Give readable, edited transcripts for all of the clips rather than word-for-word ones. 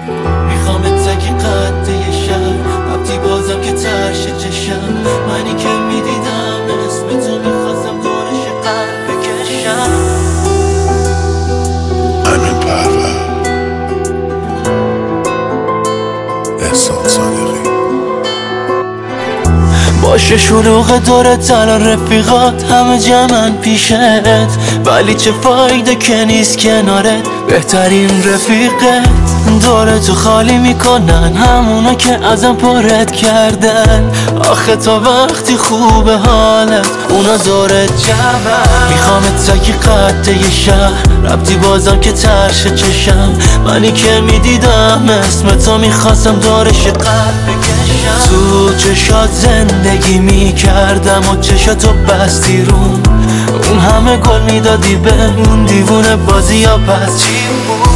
میخوام تکی قد یه شب ربطی بازم که ترش چشم منی که میدیدم اسم تو میخواستم دورش قلب بکشم امین پرور احسان صادقی باشه شلوغ دورت الان رفیقات همه جمعن پیشت ولی چه فایده که نیست کنارت بهترین رفیقت دورتو خالی میکنن همونا که ازم پرت کردن آخه تا وقتی خوبه حالت اونا دورت جمعن میخوامت تکی قد یه شهر ربطی بازم که ترش چشم منی که میدیدم اسم تو میخواستم دورش قلب بکشم تو چشات زندگی میکردم و چشاتو بستی روم اون همه گل میدادی به اون دیوونه بازی یا پس چی بود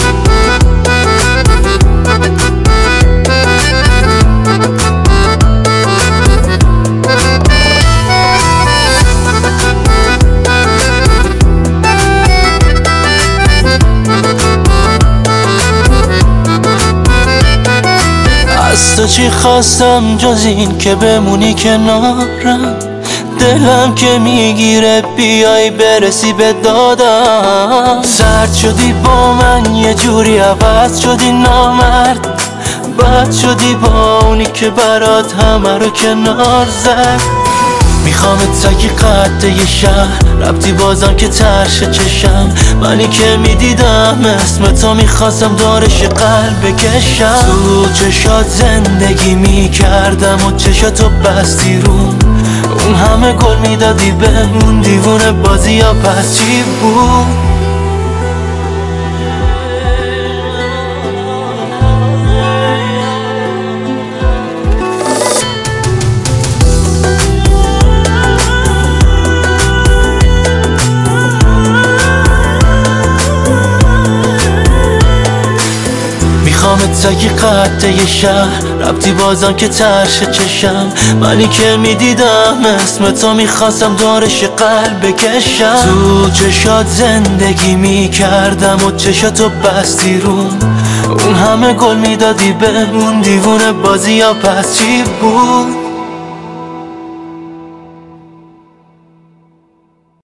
از تو چی خواستم جز این که بمونی کنارم دلم که میگیره بیای برسی به دادم سرد شدی با من یه جوری عوض شدی نامرد بد شدی با اونی که برات همه رو کنار زد میخوامت تکی قد یه شهر ربطی بازم که ترش چشم منی که میدیدم اسم تو میخواستم دورش قلب بکشم تو چشات زندگی میکردم و چشاتو بستی روم اون همه گل میدادی به اون دیوونه بازی یا پس چی بود میخوامت تکی قد یه شهر ربطی بازم که ترش چشم منی که میدیدم اسم تو میخواستم دورش قلب بکشم تو چشات زندگی میکردم و چشاتو بستی روم اون همه گل میدادی به اون دیوونه بازی یا پس چی بود